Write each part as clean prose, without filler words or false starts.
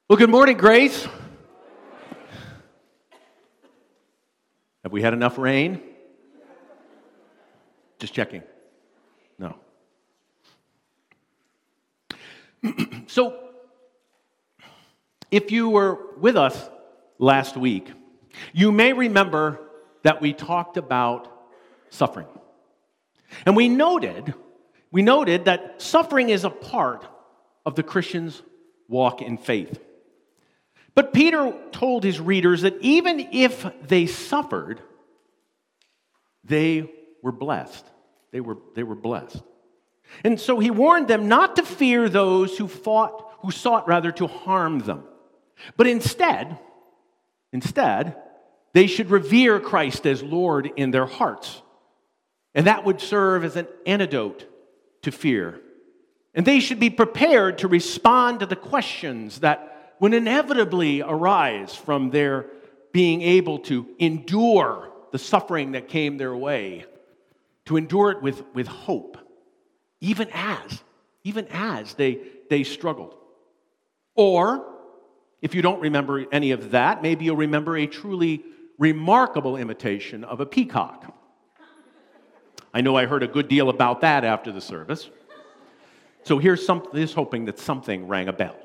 Well, good morning, Grace. Have we had enough rain? Just checking. No. So, if you were with us last week, you may remember that we talked about suffering. And we noted that suffering is a part of the Christian's walk in faith. But Peter told his readers that even if they suffered, they were blessed. They were blessed. And so he warned them not to fear those who sought to harm them. But instead, they should revere Christ as Lord in their hearts. And that would serve as an antidote to fear. And they should be prepared to respond to the questions that would inevitably arise from their being able to endure the suffering that came their way, to endure it with hope, even as they struggled. Or, if you don't remember any of that, maybe you'll remember a truly remarkable imitation of a peacock. I know I heard a good deal about that after the service. So here's hoping that something rang a bell.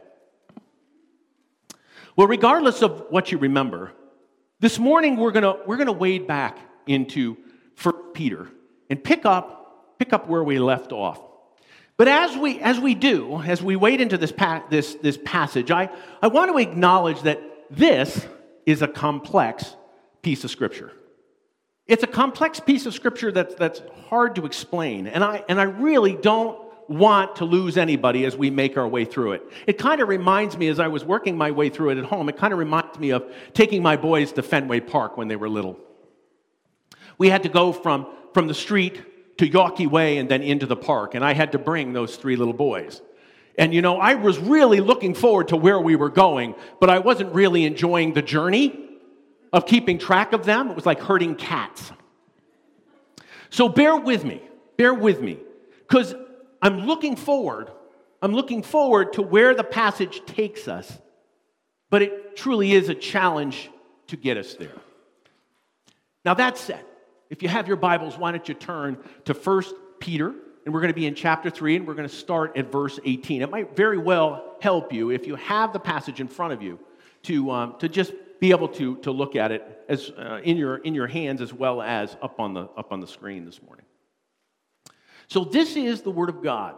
Well, regardless of what you remember, this morning we're gonna wade back into 1 Peter and pick up where we left off. But as we wade into this passage, I want to acknowledge that this is a complex piece of Scripture. It's a complex piece of Scripture that's hard to explain, and I really don't want to lose anybody as we make our way through it. It kind of reminds me, as I was working my way through it at home, it kind of reminds me of taking my boys to Fenway Park when they were little. We had to go from the street to Yawkey Way and then into the park, and I had to bring those three little boys. And I was really looking forward to where we were going, but I wasn't really enjoying the journey of keeping track of them. It was like herding cats. So bear with me, because I'm looking forward to where the passage takes us, but it truly is a challenge to get us there. Now that said, if you have your Bibles, why don't you turn to 1 Peter, and we're going to be in chapter 3, and we're going to start at verse 18. It might very well help you, if you have the passage in front of you, to just be able to look at it as in your hands as well as up on the screen this morning. So this is the Word of God.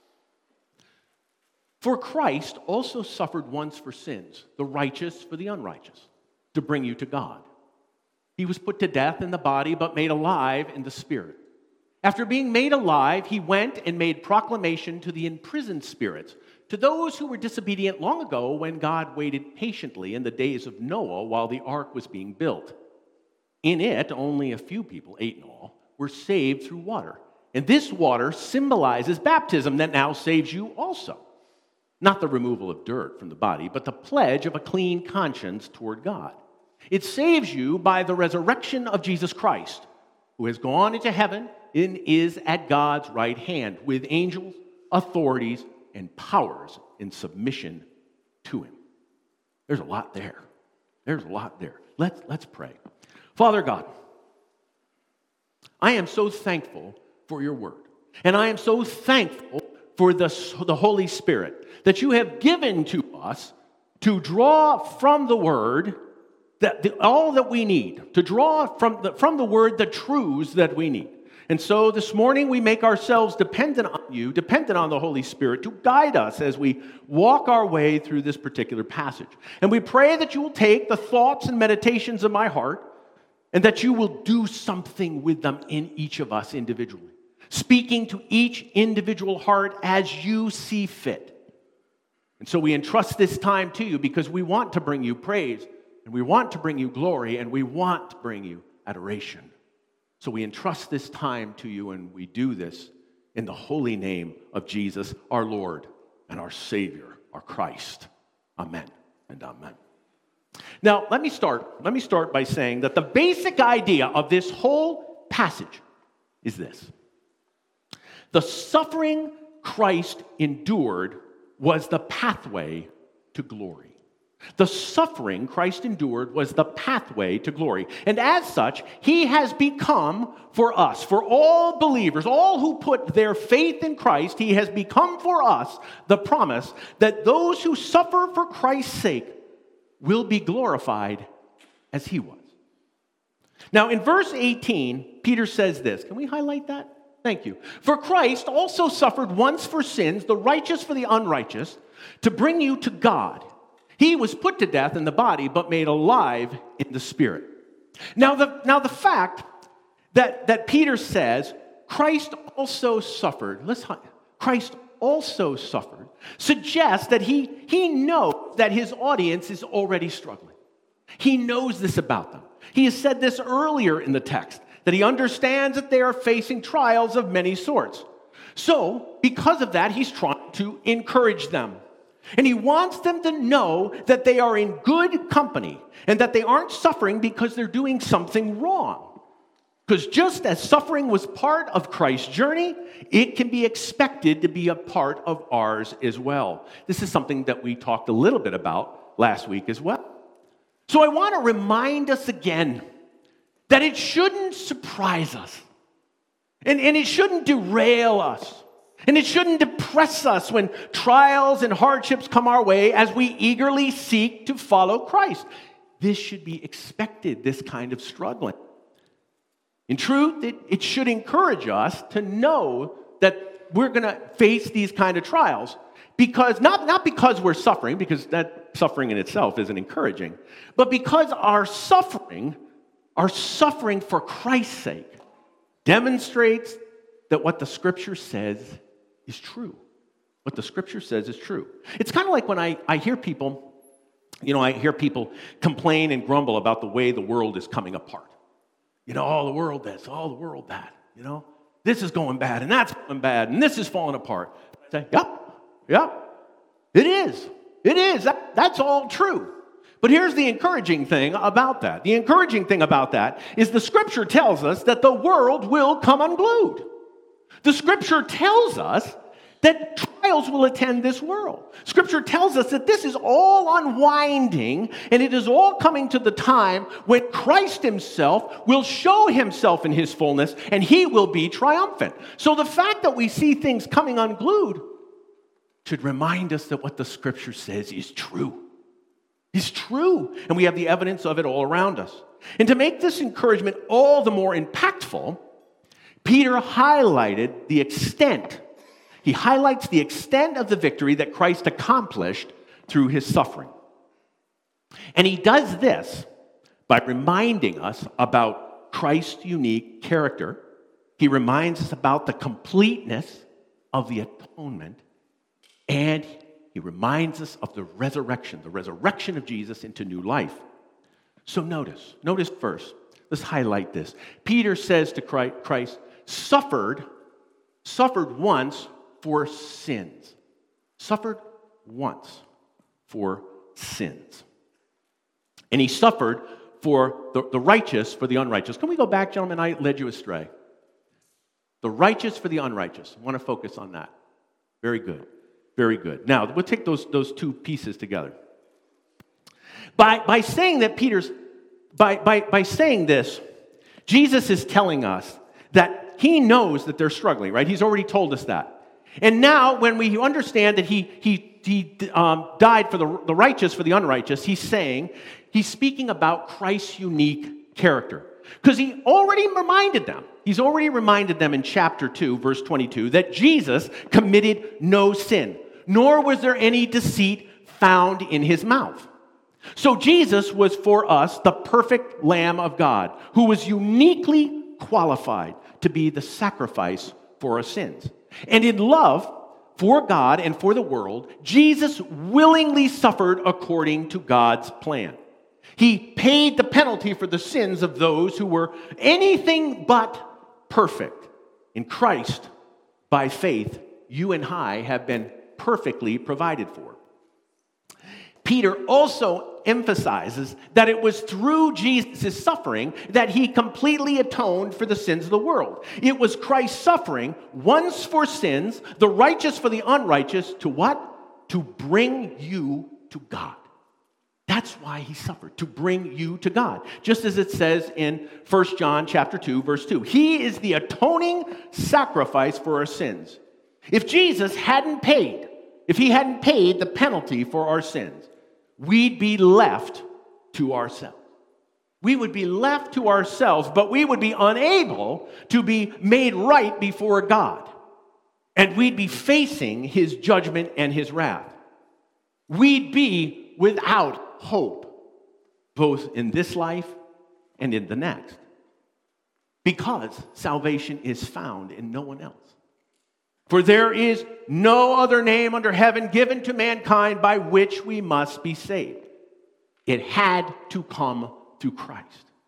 For Christ also suffered once for sins, the righteous for the unrighteous, to bring you to God. He was put to death in the body, but made alive in the spirit. After being made alive, he went and made proclamation to the imprisoned spirits, to those who were disobedient long ago when God waited patiently in the days of Noah while the ark was being built. In it, only a few people, 8 in all, were saved through water. And this water symbolizes baptism that now saves you also. Not the removal of dirt from the body, but the pledge of a clean conscience toward God. It saves you by the resurrection of Jesus Christ, who has gone into heaven and is at God's right hand, with angels, authorities, and powers in submission to him. There's a lot there. Let's pray. Father God, I am so thankful for your word. And I am so thankful for the Holy Spirit that you have given to us to draw from the word all that we need, to draw from the word the truths that we need. And so this morning we make ourselves dependent on you, dependent on the Holy Spirit to guide us as we walk our way through this particular passage. And we pray that you will take the thoughts and meditations of my heart and that you will do something with them in each of us individually, speaking to each individual heart as you see fit. And so we entrust this time to you because we want to bring you praise, and we want to bring you glory, and we want to bring you adoration. So we entrust this time to you, and we do this in the holy name of Jesus, our Lord and our Savior, our Christ. Amen and amen. Now, let me start by saying that the basic idea of this whole passage is this. The suffering Christ endured was the pathway to glory. The suffering Christ endured was the pathway to glory. And as such, he has become for us, for all believers, all who put their faith in Christ, he has become for us the promise that those who suffer for Christ's sake will be glorified as he was. Now, in verse 18, Peter says this. Can we highlight that? Thank you. For Christ also suffered once for sins, the righteous for the unrighteous, to bring you to God. He was put to death in the body, but made alive in the spirit. Now the fact that Peter says Christ also suffered, Christ also suffered, suggests that he knows that his audience is already struggling. He knows this about them. He has said this earlier in the text, that he understands that they are facing trials of many sorts. So, because of that, he's trying to encourage them. And he wants them to know that they are in good company and that they aren't suffering because they're doing something wrong. Because just as suffering was part of Christ's journey, it can be expected to be a part of ours as well. This is something that we talked a little bit about last week as well. So I want to remind us again that it shouldn't surprise us. And it shouldn't derail us. And it shouldn't depress us when trials and hardships come our way as we eagerly seek to follow Christ. This should be expected, this kind of struggling. In truth, it should encourage us to know that we're going to face these kind of trials. Because not because we're suffering, because that suffering in itself isn't encouraging, but because our suffering for Christ's sake, demonstrates that what the Scripture says is true. What the Scripture says is true. It's kind of like when I hear people, I hear people complain and grumble about the way the world is coming apart. Oh, the world this, oh, the world that, This is going bad, and that's going bad, and this is falling apart. I say, yep, it is. It is. That's all true. But here's the encouraging thing about that. The encouraging thing about that is the Scripture tells us that the world will come unglued. The Scripture tells us that trials will attend this world. Scripture tells us that this is all unwinding, and it is all coming to the time when Christ himself will show himself in his fullness, and he will be triumphant. So the fact that we see things coming unglued should remind us that what the Scripture says is true. It's true, and we have the evidence of it all around us. And to make this encouragement all the more impactful, Peter highlighted the extent. He highlights the extent of the victory that Christ accomplished through his suffering. And he does this by reminding us about Christ's unique character. He reminds us about the completeness of the atonement, and he reminds us of the resurrection of Jesus into new life. So notice first, let's highlight this. Peter says to Christ, suffered once for sins. Suffered once for sins. And he suffered for the righteous for the unrighteous. Can we go back, gentlemen? I led you astray. The righteous for the unrighteous. I want to focus on that. Very good. Very good. Now, we'll take those two pieces together. By saying that by saying this, Jesus is telling us that he knows that they're struggling, right? He's already told us that. And now, when we understand that he died for the righteous for the unrighteous, he's speaking about Christ's unique character. Because he's already reminded them in chapter 2, verse 22, that Jesus committed no sin, nor was there any deceit found in his mouth. So Jesus was for us the perfect Lamb of God, who was uniquely qualified to be the sacrifice for our sins. And in love for God and for the world, Jesus willingly suffered according to God's plan. He paid the penalty for the sins of those who were anything but perfect. In Christ, by faith, you and I have been perfectly provided for. Peter also emphasizes that it was through Jesus' suffering that he completely atoned for the sins of the world. It was Christ's suffering, once for sins, the righteous for the unrighteous, to what? To bring you to God. That's why he suffered, to bring you to God. Just as it says in 1 John chapter 2, verse 2. He is the atoning sacrifice for our sins. If Jesus hadn't paid, if he hadn't paid the penalty for our sins, we'd be left to ourselves. We would be left to ourselves, but we would be unable to be made right before God. And we'd be facing his judgment and his wrath. We'd be without hope, both in this life and in the next. Because salvation is found in no one else. For there is no other name under heaven given to mankind by which we must be saved. It had to come through Christ.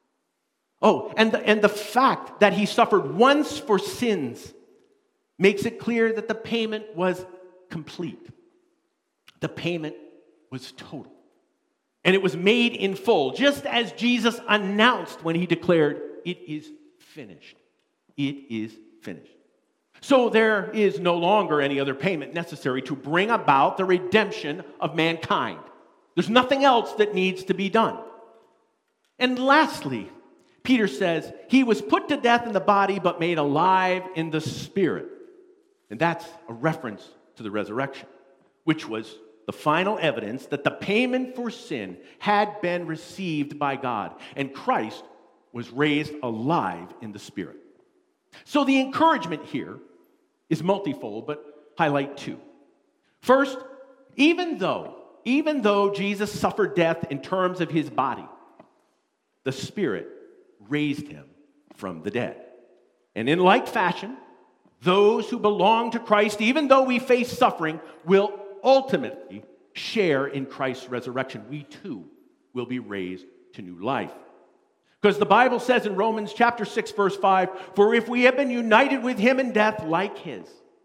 Oh, and the fact that he suffered once for sins makes it clear that the payment was complete. The payment was total. And it was made in full, just as Jesus announced when he declared, "It is finished." It is finished. So there is no longer any other payment necessary to bring about the redemption of mankind. There's nothing else that needs to be done. And lastly, Peter says, he was put to death in the body, but made alive in the spirit. And that's a reference to the resurrection, which was the final evidence that the payment for sin had been received by God, and Christ was raised alive in the Spirit. So the encouragement here is multifold, but highlight two. First, even though Jesus suffered death in terms of his body, the Spirit raised him from the dead. And in like fashion, those who belong to Christ, even though we face suffering, will ultimately share in Christ's resurrection. We too will be raised to new life. Because the Bible says in Romans chapter 6, verse 5, "For if we have been united with him in death like his,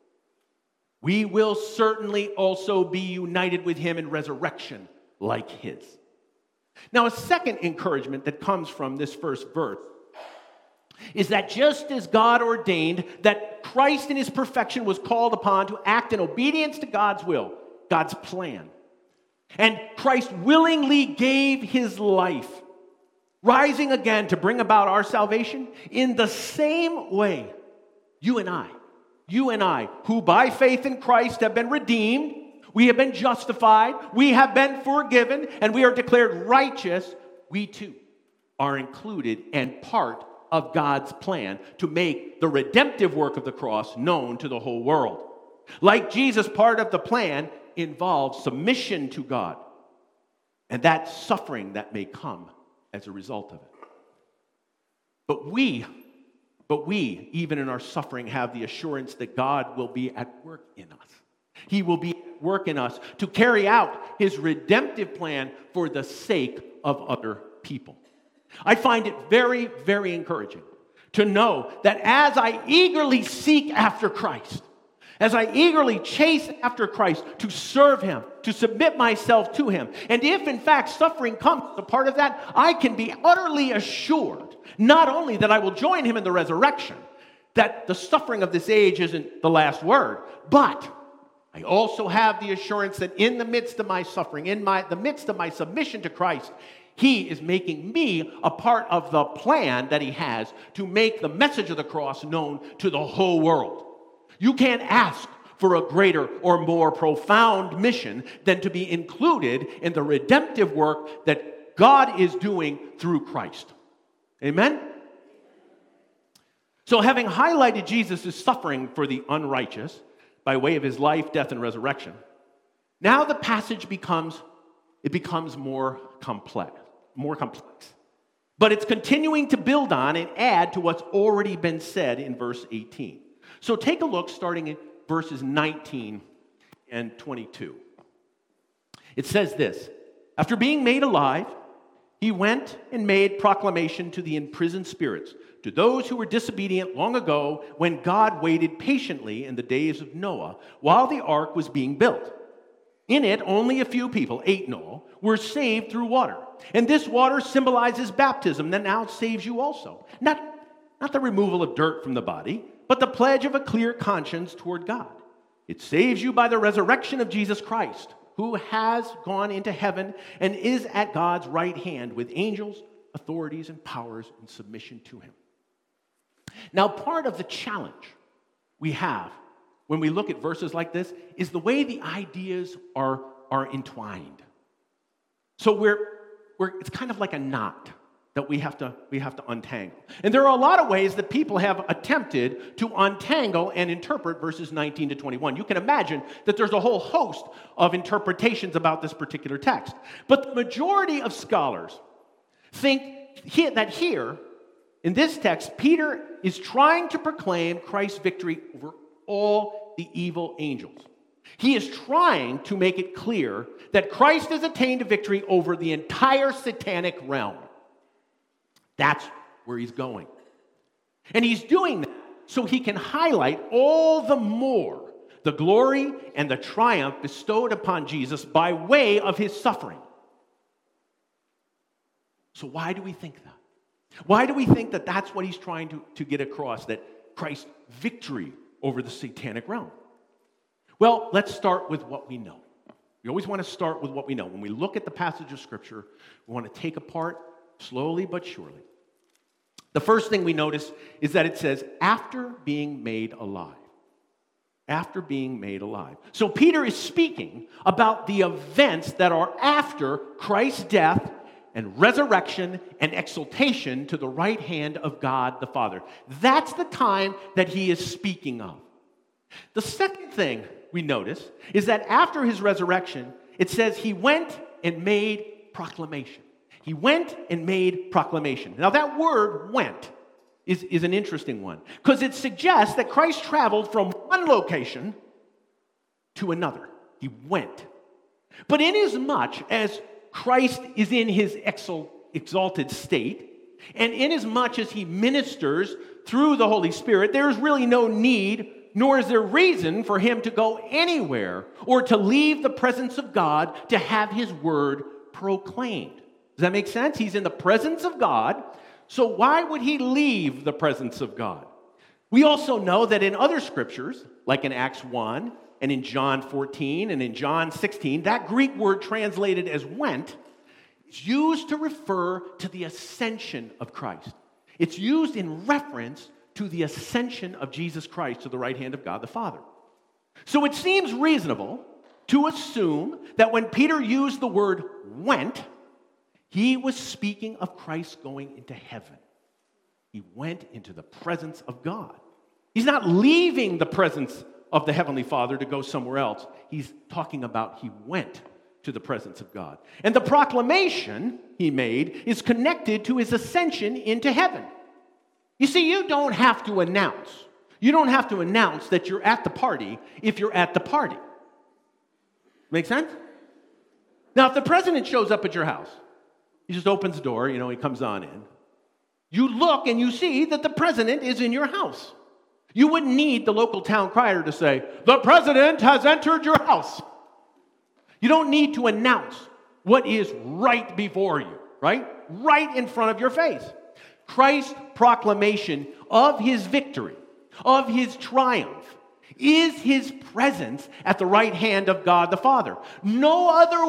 we will certainly also be united with him in resurrection like his." Now, a second encouragement that comes from this first verse is that just as God ordained that Christ in his perfection was called upon to act in obedience to God's will, God's plan, and Christ willingly gave his life, rising again to bring about our salvation, in the same way, you and I, who by faith in Christ have been redeemed, we have been justified, we have been forgiven, and we are declared righteous, we too are included and part of God's plan to make the redemptive work of the cross known to the whole world. Like Jesus, part of the plan involves submission to God, and that suffering that may come as a result of it. But we, even in our suffering, have the assurance that God will be at work in us. He will be at work in us to carry out his redemptive plan for the sake of other people. I find it very, very encouraging to know that as I eagerly seek after Christ, as I eagerly chase after Christ to serve him, to submit myself to him, and if in fact suffering comes as a part of that, I can be utterly assured, not only that I will join him in the resurrection, that the suffering of this age isn't the last word, but I also have the assurance that in the midst of my suffering, in the midst of my submission to Christ, he is making me a part of the plan that he has to make the message of the cross known to the whole world. You can't ask for a greater or more profound mission than to be included in the redemptive work that God is doing through Christ. Amen? So having highlighted Jesus' suffering for the unrighteous by way of his life, death, and resurrection, now the passage becomes more complex. But it's continuing to build on and add to what's already been said in verse 18. So take a look starting in verses 19 and 22. It says this: "After being made alive, he went and made proclamation to the imprisoned spirits, to those who were disobedient long ago when God waited patiently in the days of Noah while the ark was being built. In it, only a few people, 8 in all, were saved through water. And this water symbolizes baptism that now saves you also. Not the removal of dirt from the body, but the pledge of a clear conscience toward God. It saves you by the resurrection of Jesus Christ, who has gone into heaven and is at God's right hand with angels, authorities, and powers in submission to him. Now, part of the challenge we have when we look at verses like this is the way the ideas are entwined. So it's kind of like a knot that we have to untangle. And there are a lot of ways that people have attempted to untangle and interpret verses 19 to 21. You can imagine that there's a whole host of interpretations about this particular text. But the majority of scholars think that here, in this text, Peter is trying to proclaim Christ's victory over all the evil angels. He is trying to make it clear that Christ has attained a victory over the entire satanic realm. That's where he's going. And he's doing that so he can highlight all the more the glory and the triumph bestowed upon Jesus by way of his suffering. So why do we think that? Why do we think that that's what he's trying to get across, that Christ's victory over the satanic realm? Well, let's start with what we know. We always want to start with what we know. When we look at the passage of Scripture, we want to take apart slowly but surely. The first thing we notice is that it says, after being made alive. After being made alive. So Peter is speaking about the events that are after Christ's death and resurrection and exaltation to the right hand of God the Father. That's the time that he is speaking of. The second thing we notice is that after his resurrection, it says he went and made proclamation. He went and made proclamation. Now that word went is an interesting one because it suggests that Christ traveled from one location to another. He went. But inasmuch as Christ is in his exalted state, and inasmuch as he ministers through the Holy Spirit, there is really no need, nor is there reason for him to go anywhere or to leave the presence of God to have his word proclaimed. Does that make sense? He's in the presence of God, so why would he leave the presence of God? We also know that in other scriptures, like in Acts 1 and in John 14 and in John 16, that Greek word translated as went is used to refer to the ascension of Christ. It's used in reference to the ascension of Jesus Christ to the right hand of God the Father. So it seems reasonable to assume that when Peter used the word went, he was speaking of Christ going into heaven. He went into the presence of God. He's not leaving the presence of the Heavenly Father to go somewhere else. He's talking about he went to the presence of God. And the proclamation he made is connected to his ascension into heaven. You see, you don't have to announce. You don't have to announce that you're at the party if you're at the party. Make sense? Now, if the president shows up at your house, he just opens the door, he comes on in. You look and you see that the president is in your house. You wouldn't need the local town crier to say, "The president has entered your house." You don't need to announce what is right before you, right? Right in front of your face. Christ's proclamation of his victory, of his triumph, is his presence at the right hand of God the Father. No other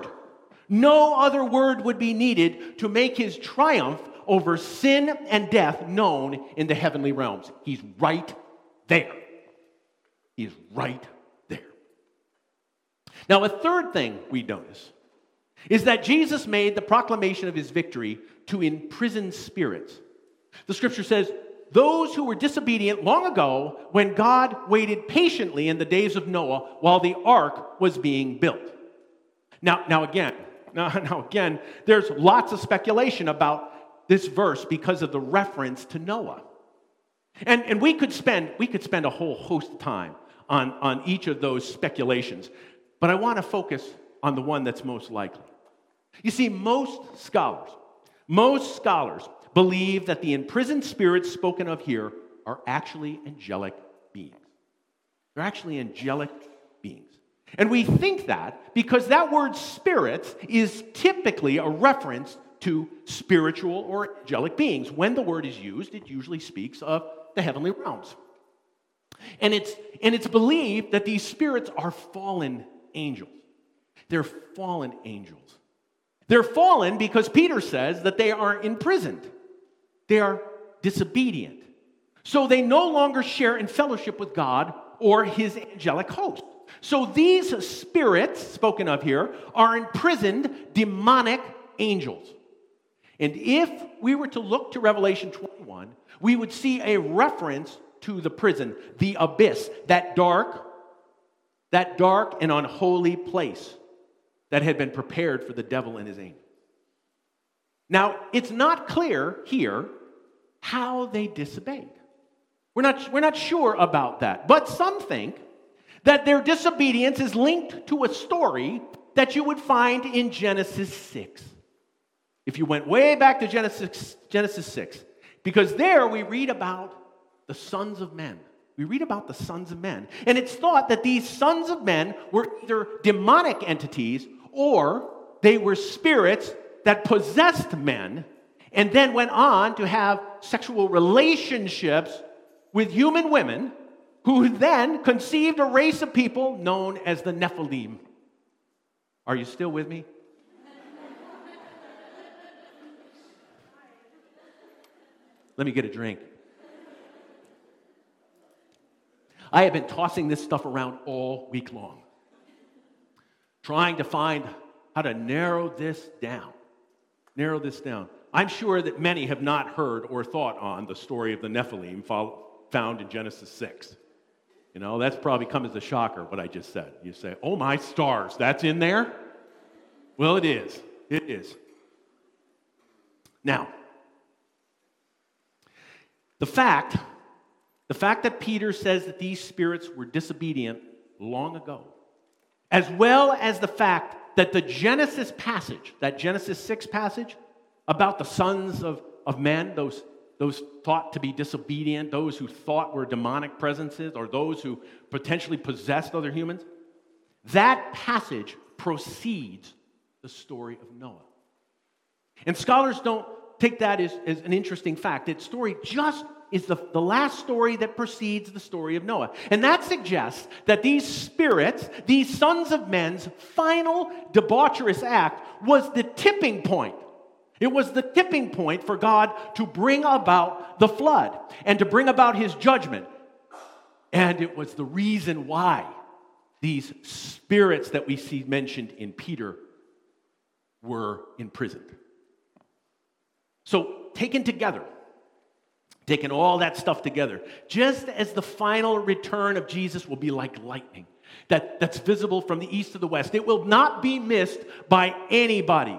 word would be needed to make his triumph over sin and death known in the heavenly realms. He's right there. He is right there. Now, a third thing we notice is that Jesus made the proclamation of his victory to imprisoned spirits. The scripture says, those who were disobedient long ago when God waited patiently in the days of Noah while the ark was being built. Now again, there's lots of speculation about this verse because of the reference to Noah. And we could spend a whole host of time on each of those speculations, but I want to focus on the one that's most likely. You see, most scholars believe that the imprisoned spirits spoken of here are actually angelic beings. They're actually angelic beings. And we think that because that word spirits is typically a reference to spiritual or angelic beings. When the word is used, it usually speaks of the heavenly realms. And it's believed that these spirits are fallen angels. They're fallen angels. They're fallen because Peter says that they are imprisoned. They are disobedient. So they no longer share in fellowship with God or his angelic host. So these spirits, spoken of here, are imprisoned demonic angels. And if we were to look to Revelation 21, we would see a reference to the prison, the abyss, that dark and unholy place that had been prepared for the devil and his angels. Now, it's not clear here how they disobeyed. We're not sure about that. But some think that their disobedience is linked to a story that you would find in Genesis 6. If you went way back to Genesis 6, because there we read about the sons of men. We read about the sons of men. And it's thought that these sons of men were either demonic entities or they were spirits that possessed men and then went on to have sexual relationships with human women who then conceived a race of people known as the Nephilim. Are you still with me? Let me get a drink. I have been tossing this stuff around all week long, trying to find how to narrow this down. Narrow this down. I'm sure that many have not heard or thought on the story of the Nephilim found in Genesis 6. You know, that's probably come as a shocker, what I just said. You say, oh my stars, that's in there? Well, it is. It is. Now, the fact that Peter says that these spirits were disobedient long ago, as well as the fact that the Genesis passage, that Genesis 6 passage about the sons of men, those thought to be disobedient, those who thought were demonic presences, or those who potentially possessed other humans, that passage precedes the story of Noah. And scholars don't take that as an interesting fact. That story just is the last story that precedes the story of Noah. And that suggests that these spirits, these sons of men's final debaucherous act was the tipping point. It was the tipping point for God to bring about the flood and to bring about his judgment. And it was the reason why these spirits that we see mentioned in Peter were imprisoned. So, taken all that stuff together, just as the final return of Jesus will be like lightning, that's visible from the east to the west, it will not be missed by anybody.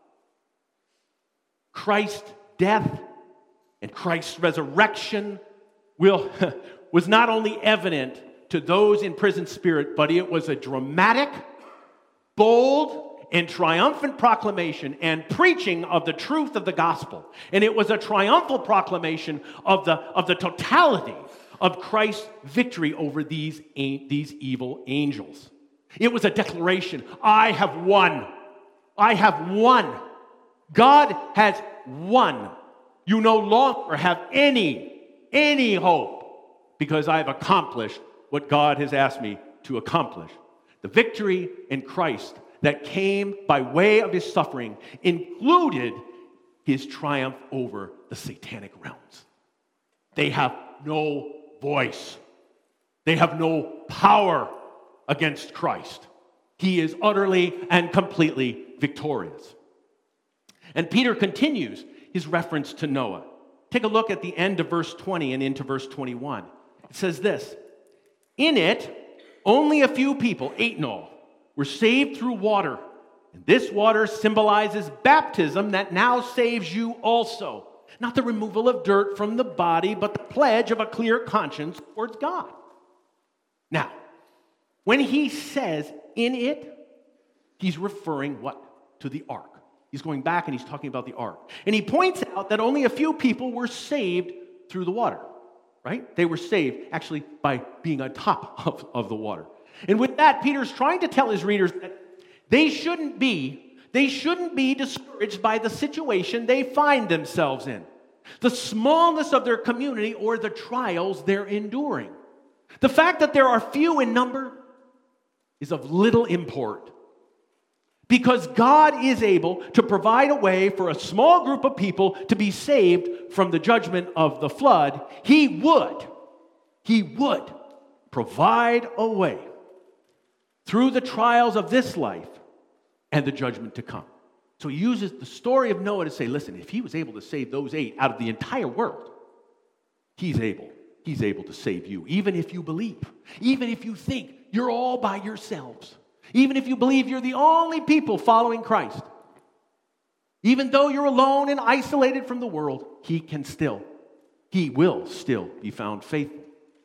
Christ's death and Christ's resurrection was not only evident to those in prison spirit, but it was a dramatic, bold, and triumphant proclamation and preaching of the truth of the gospel. And it was a triumphal proclamation of the totality of Christ's victory over these evil angels. It was a declaration, I have won. I have won. God has won. You no longer have any hope because I have accomplished what God has asked me to accomplish. The victory in Christ that came by way of his suffering included his triumph over the satanic realms. They have no voice. They have no power against Christ. He is utterly and completely victorious. And Peter continues his reference to Noah. Take a look at the end of verse 20 and into verse 21. It says this, in it, only a few people, 8 in all, were saved through water. And this water symbolizes baptism that now saves you also. Not the removal of dirt from the body, but the pledge of a clear conscience towards God. Now, when he says in it, he's referring what? To the ark. He's going back and he's talking about the ark. And he points out that only a few people were saved through the water, right? They were saved actually by being on top of the water. And with that, Peter's trying to tell his readers that they shouldn't be discouraged by the situation they find themselves in, the smallness of their community or the trials they're enduring. The fact that there are few in number is of little import Because God is able to provide a way for a small group of people to be saved from the judgment of the flood, He would provide a way through the trials of this life and the judgment to come. So He uses the story of Noah to say, listen, if He was able to save those 8 out of the entire world, He's able to save you, even if you believe, even if you think you're all by yourselves, even if you believe you're the only people following Christ. Even though you're alone and isolated from the world, He will still be found faithful.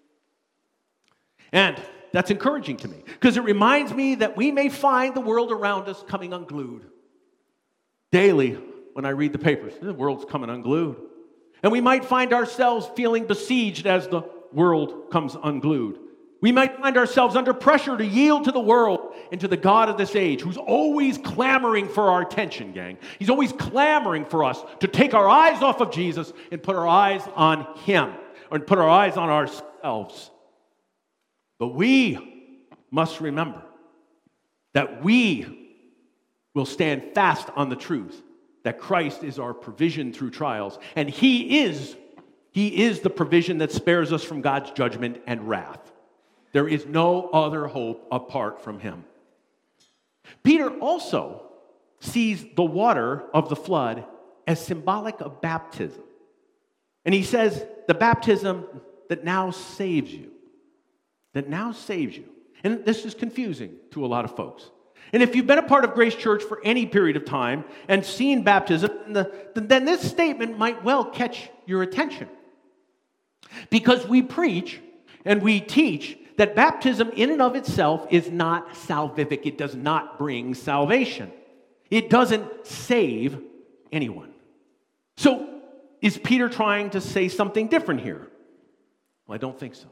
And that's encouraging to me, because it reminds me that we may find the world around us coming unglued. Daily, when I read the papers, the world's coming unglued. And we might find ourselves feeling besieged as the world comes unglued. We might find ourselves under pressure to yield to the world and to the God of this age, who's always clamoring for our attention, gang. He's always clamoring for us to take our eyes off of Jesus and put our eyes on Him, or put our eyes on ourselves. But we must remember that we will stand fast on the truth that Christ is our provision through trials, and He is the provision that spares us from God's judgment and wrath. There is no other hope apart from Him. Peter also sees the water of the flood as symbolic of baptism. And he says, the baptism that now saves you. That now saves you. And this is confusing to a lot of folks. And if you've been a part of Grace Church for any period of time and seen baptism, then this statement might well catch your attention. Because we preach and we teach that baptism in and of itself is not salvific. It does not bring salvation. It doesn't save anyone. So, is Peter trying to say something different here? Well, I don't think so.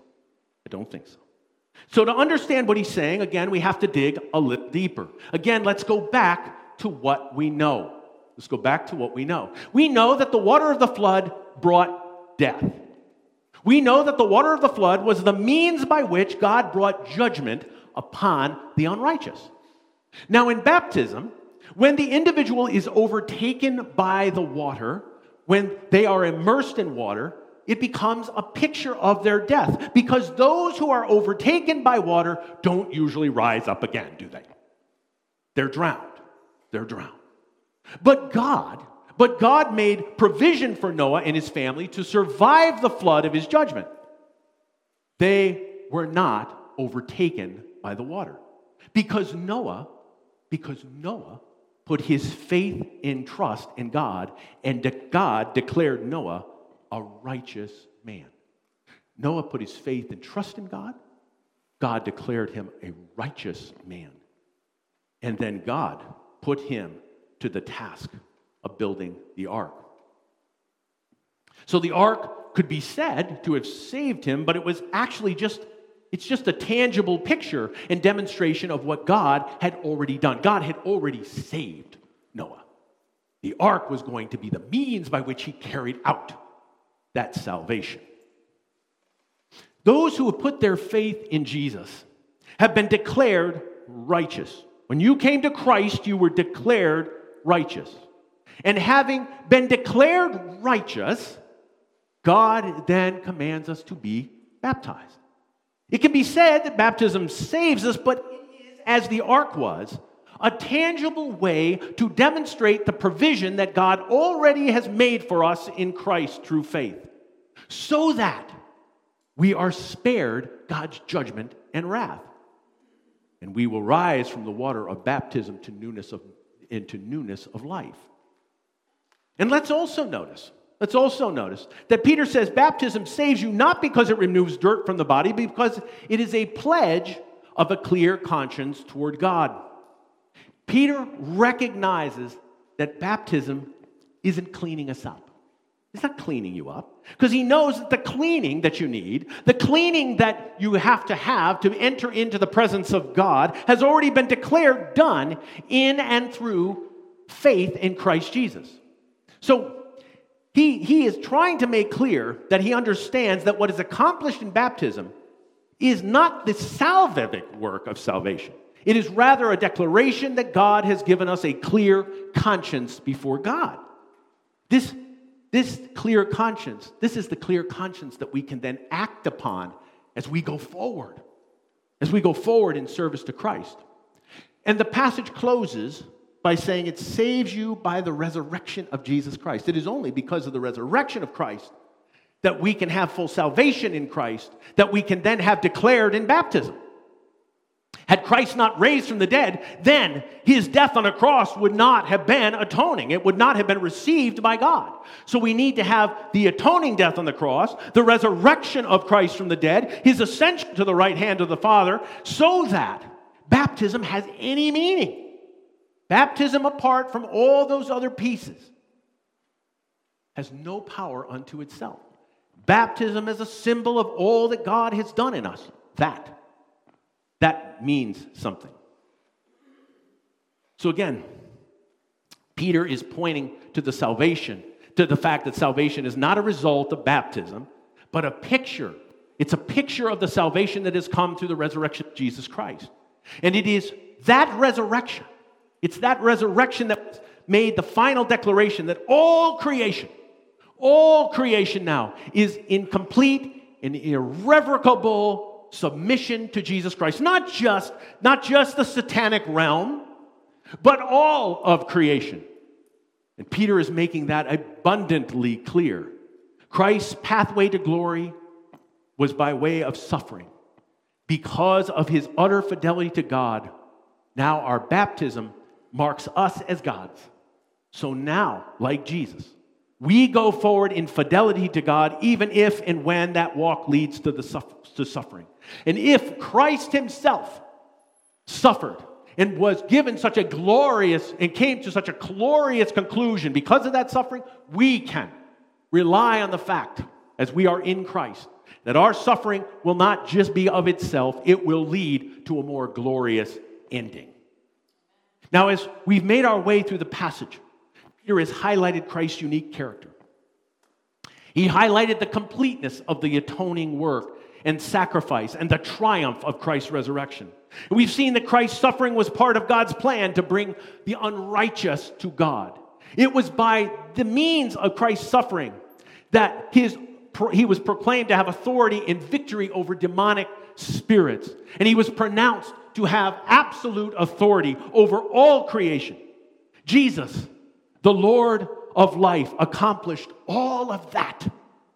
So to understand what he's saying, again, we have to dig a little deeper. Again, let's go back to what we know. We know that the water of the flood brought death. We know that the water of the flood was the means by which God brought judgment upon the unrighteous. Now, in baptism, when the individual is overtaken by the water, when they are immersed in water, it becomes a picture of their death, because those who are overtaken by water don't usually rise up again, do they? They're drowned. But God made provision for Noah and his family to survive the flood of His judgment. They were not overtaken by the water, because Noah put his faith and trust in God, and God declared Noah a righteous man. Noah put his faith and trust in God. God declared him a righteous man. And then God put him to the task of building the ark. So the ark could be said to have saved him, but it was actually just a tangible picture and demonstration of what God had already done. God had already saved Noah. The ark was going to be the means by which He carried out that salvation. Those who have put their faith in Jesus have been declared righteous. When you came to Christ, you were declared righteous. And having been declared righteous, God then commands us to be baptized. It can be said that baptism saves us, but it is, as the ark was, a tangible way to demonstrate the provision that God already has made for us in Christ through faith, so that we are spared God's judgment and wrath. And we will rise from the water of baptism into newness of life. And let's also notice that Peter says baptism saves you not because it removes dirt from the body, but because it is a pledge of a clear conscience toward God. Peter recognizes that baptism isn't cleaning us up. It's not cleaning you up, because he knows that the cleaning that you need, the cleaning that you have to enter into the presence of God, has already been declared done in and through faith in Christ Jesus. So he is trying to make clear that he understands that what is accomplished in baptism is not the salvific work of salvation. It is rather a declaration that God has given us a clear conscience before God. This clear conscience, this is the clear conscience that we can then act upon as we go forward in service to Christ. And the passage closes by saying it saves you by the resurrection of Jesus Christ. It is only because of the resurrection of Christ that we can have full salvation in Christ, that we can then have declared in baptism. Had Christ not raised from the dead, then his death on the cross would not have been atoning. It would not have been received by God. So we need to have the atoning death on the cross, the resurrection of Christ from the dead, his ascension to the right hand of the Father, so that baptism has any meaning. Baptism, apart from all those other pieces, has no power unto itself. Baptism is a symbol of all that God has done in us. That means something. So again, Peter is pointing to the fact that salvation is not a result of baptism, but a picture. It's a picture of the salvation that has come through the resurrection of Jesus Christ. And it is that resurrection, it's that resurrection that made the final declaration that all creation now is in complete and irrevocable submission to Jesus Christ. Not just the satanic realm, but all of creation. And Peter is making that abundantly clear. Christ's pathway to glory was by way of suffering. Because of his utter fidelity to God, now our baptism marks us as God's. So now, like Jesus, we go forward in fidelity to God, even if and when that walk leads to suffering. And if Christ himself suffered and was given such a glorious and came to such a glorious conclusion because of that suffering, we can rely on the fact, as we are in Christ, that our suffering will not just be of itself, it will lead to a more glorious ending. Now, as we've made our way through the passage, Peter has highlighted Christ's unique character. He highlighted the completeness of the atoning work and sacrifice and the triumph of Christ's resurrection. And we've seen that Christ's suffering was part of God's plan to bring the unrighteous to God. It was by the means of Christ's suffering that he was proclaimed to have authority and victory over demonic spirits. And he was pronounced to have absolute authority over all creation. Jesus, the Lord of life, accomplished all of that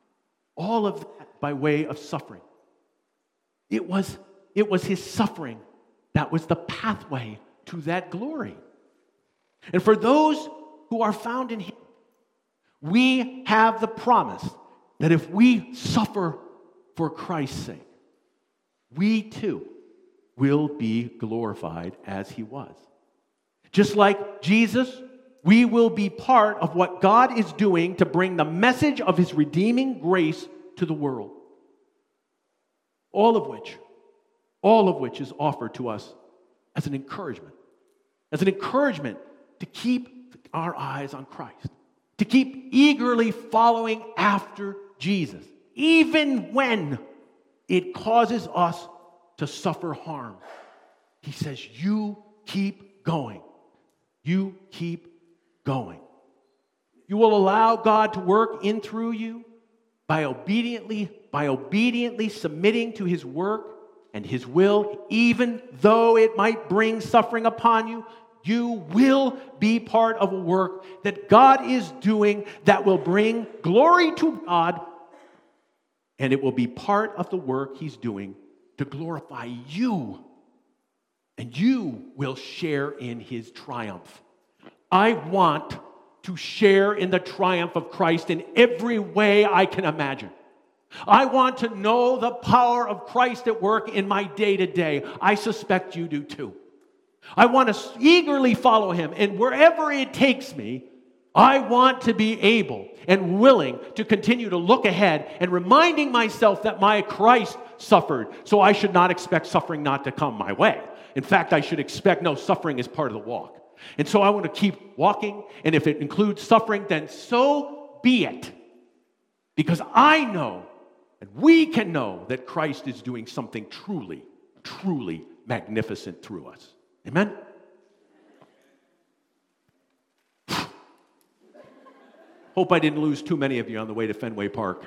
by way of suffering. It was his suffering that was the pathway to that glory. And for those who are found in him, we have the promise that if we suffer for Christ's sake, we too will be glorified as he was. Just like Jesus, we will be part of what God is doing to bring the message of his redeeming grace to the world. All of which is offered to us as an encouragement to keep our eyes on Christ, to keep eagerly following after Jesus, even when it causes us to suffer harm. He says, you keep going. You keep going. You will allow God to work in through you by obediently submitting to his work and his will, even though it might bring suffering upon you. You will be part of a work that God is doing that will bring glory to God, and it will be part of the work he's doing to glorify you, and you will share in his triumph. I want to share in the triumph of Christ in every way I can imagine. I want to know the power of Christ at work in my day-to-day. I suspect you do too. I want to eagerly follow him, and wherever it takes me, I want to be able and willing to continue to look ahead and reminding myself that my Christ suffered, so I should not expect suffering not to come my way. In fact, I should expect, no, suffering is part of the walk. And so I want to keep walking, and if it includes suffering, then so be it. Because I know, and we can know, that Christ is doing something truly, truly magnificent through us. Amen? Hope I didn't lose too many of you on the way to Fenway Park.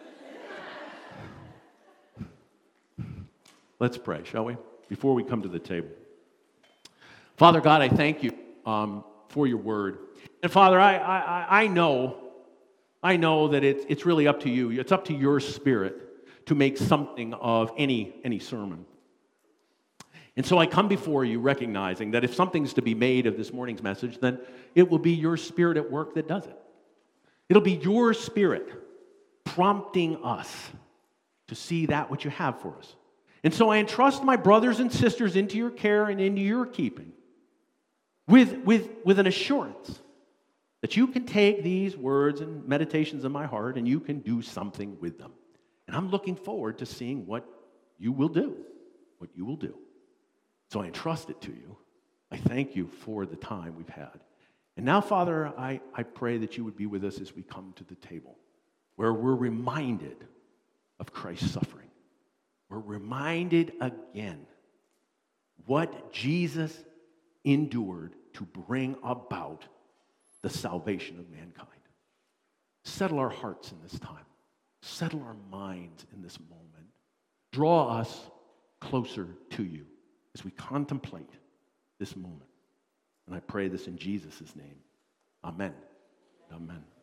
Let's pray, shall we? Before we come to the table. Father God, I thank you for your word. And Father, I know that it's really up to you. It's up to your Spirit to make something of any sermon. And so I come before you recognizing that if something's to be made of this morning's message, then it will be your Spirit at work that does it. It'll be your Spirit prompting us to see that which you have for us. And so I entrust my brothers and sisters into your care and into your keeping with an assurance that you can take these words and meditations in my heart and you can do something with them. And I'm looking forward to seeing what you will do. So I entrust it to you. I thank you for the time we've had. And now, Father, I pray that you would be with us as we come to the table, where we're reminded of Christ's suffering. We're reminded again what Jesus endured to bring about the salvation of mankind. Settle our hearts in this time. Settle our minds in this moment. Draw us closer to you as we contemplate this moment. And I pray this in Jesus' name. Amen. Amen.